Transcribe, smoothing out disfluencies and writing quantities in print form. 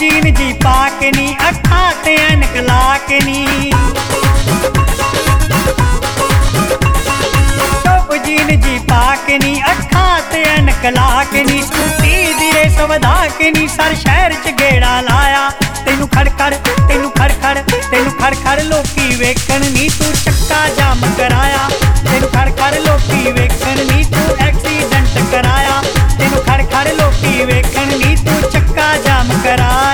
Gene जी पा के नी अखा ते ऐनक ला के नी टॉप जीन जी पा के नी अखा ते ऐनक ला के नी स्कूटी दी रेस वधा के नी सर शहर च गेड़ा लाया तेनू खड़खड़ तेनू खड़खड़ तेनू खड़खड़ लोकी वेखण नी तू चक्का जाम कराया तेनू खड़खड़ लोकी वेखण नी तू एक्सीडेंट कराया तेनू खड़खड़ लोकी वेखण नी तू चक्का जाम कराया।